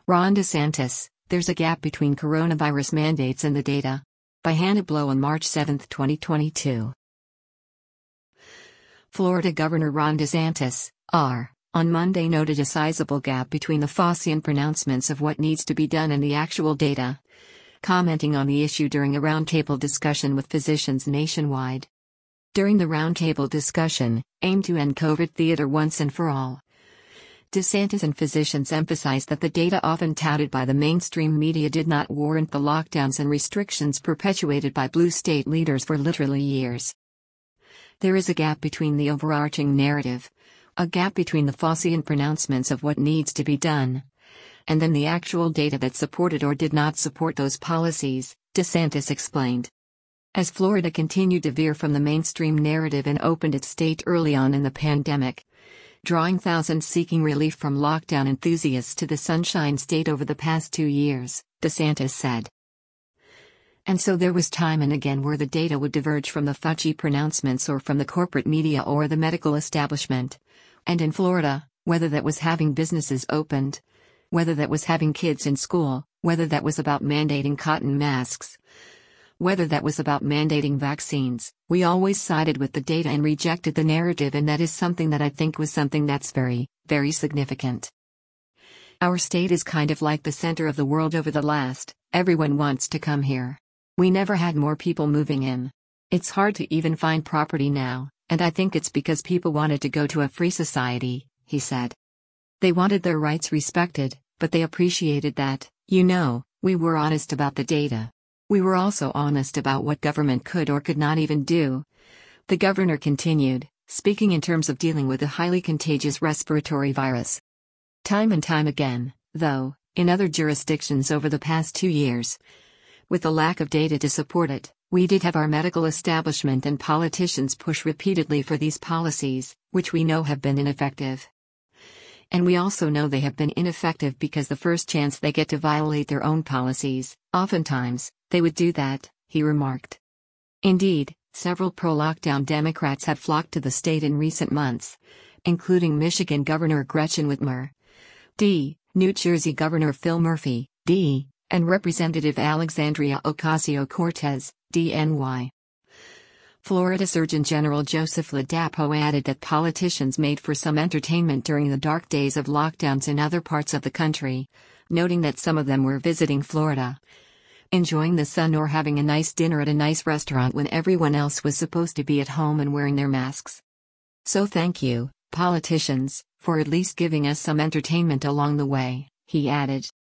Ron DeSantis, there's a gap between coronavirus mandates and the data. By Hannah Blow on March 7, 2022. Florida Governor Ron DeSantis, R., on Monday noted a sizable gap between the Faucian pronouncements of what needs to be done and the actual data, commenting on the issue during a roundtable discussion with physicians nationwide. During the roundtable discussion, aimed to end COVID theater once and for all, DeSantis and physicians emphasized that the data often touted by the mainstream media did not warrant the lockdowns and restrictions perpetuated by blue state leaders for literally years. There is a gap between the overarching narrative, a gap between the Faucian pronouncements of what needs to be done, and then the actual data that supported or did not support those policies, DeSantis explained. As Florida continued to veer from the mainstream narrative and opened its state early on in the pandemic, drawing thousands seeking relief from lockdown enthusiasts to the Sunshine State over the past 2 years, DeSantis said. And so there was time and again where the data would diverge from the Fauci pronouncements or from the corporate media or the medical establishment. And in Florida, whether that was having businesses opened, whether that was having kids in school, whether that was about mandating cotton masks, whether that was about mandating vaccines, we always sided with the data and rejected the narrative, and that is something that I think was something that's very, very significant. Our state is kind of like the center of the world over the last, everyone wants to come here. We never had more people moving in. It's hard to even find property now, and I think it's because people wanted to go to a free society, he said. They wanted their rights respected, but they appreciated that, we were honest about the data. We were also honest about what government could or could not even do. The governor continued, speaking in terms of dealing with a highly contagious respiratory virus. Time and time again, though, in other jurisdictions over the past 2 years, with the lack of data to support it, we did have our medical establishment and politicians push repeatedly for these policies, which we know have been ineffective. And we also know they have been ineffective because the first chance they get to violate their own policies, oftentimes, they would do that, he remarked. Indeed, several pro-lockdown Democrats have flocked to the state in recent months, including Michigan Governor Gretchen Whitmer, D., New Jersey Governor Phil Murphy, D., and Representative Alexandria Ocasio-Cortez, DNY. Florida Surgeon General Joseph Ladapo added that politicians made for some entertainment during the dark days of lockdowns in other parts of the country, noting that some of them were visiting Florida, enjoying the sun or having a nice dinner at a nice restaurant when everyone else was supposed to be at home and wearing their masks. So thank you, politicians, for at least giving us some entertainment along the way, he added.